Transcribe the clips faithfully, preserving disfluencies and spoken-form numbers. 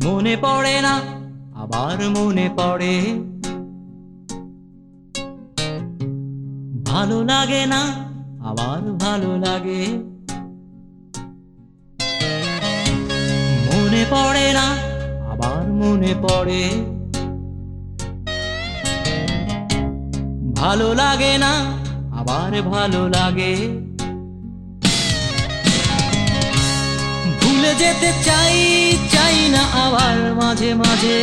মনে পড়ে না আবার মনে পড়ে, ভালো লাগে না আবার ভালো লাগে, মনে পড়ে না আবার মনে পড়ে, ভালো লাগে না আবার ভালো লাগে। ভুলে যেতে চাই চাই না আবার মাঝে মাঝে,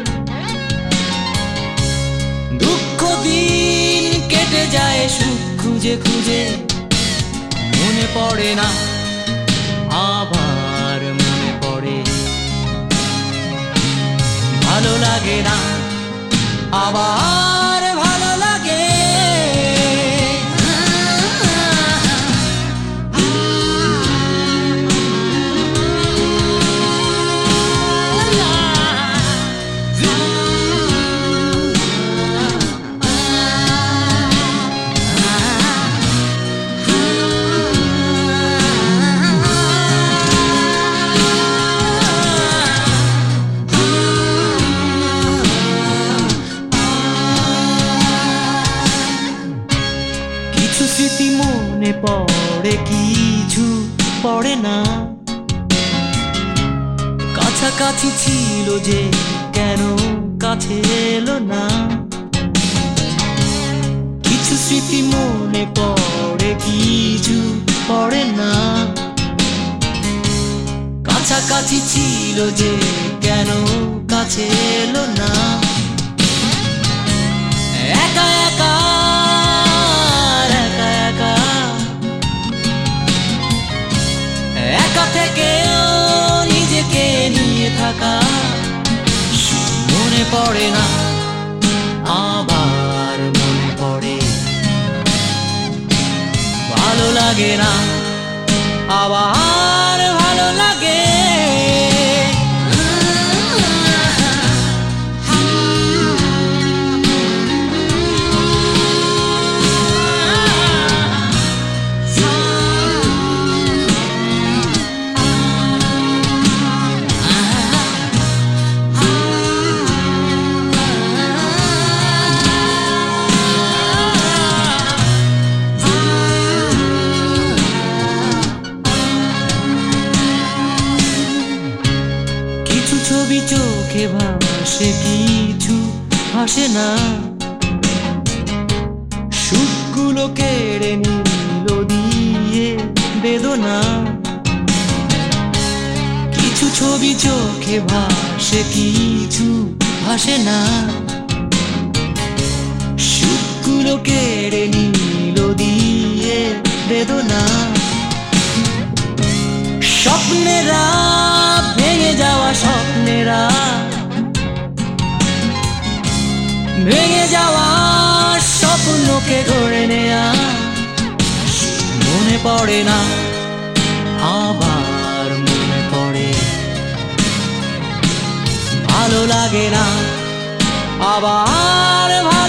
দুঃখ দিন কেটে যায় সুখ খুঁজে খুঁজে, মনে পড়ে না আবার মনে পড়ে, ভালো লাগে না আবার ভালো লাগে। স্মৃতি মনে পড়ে কিছু পড়ে না, কাছাকাছি ছিল যে কেন কাছে এলো না। কিছু স্মৃতি মনে পড়ে কিছু পড়ে না, কাছাকাছি ছিল যে কেন কাছে এলো না। একা একা একা থেকেও নিজেকে নিয়ে থাকা, মনে পড়ে না আবার মনে পড়ে, ভালো লাগে না আবার ভালো লাগে। ছবি চোখে ভাসে কিছু ভাসে না, সুখগুলো কেড়ে নিল দিয়ে বেদনা। কিছু ছবি চোখে ভাসে কিছু ভাসে না, সুখগুলো কেড়ে নিল দিয়ে বেদনা। স্বপ্নেরা ভেঙে যাওয়া স্বপ্নেরা, ভেঙে যাওয়া স্বপ্নকে গড়ে নেয়া, মনে পড়ে না আবার মনে পড়ে, ভালো লাগে না আবার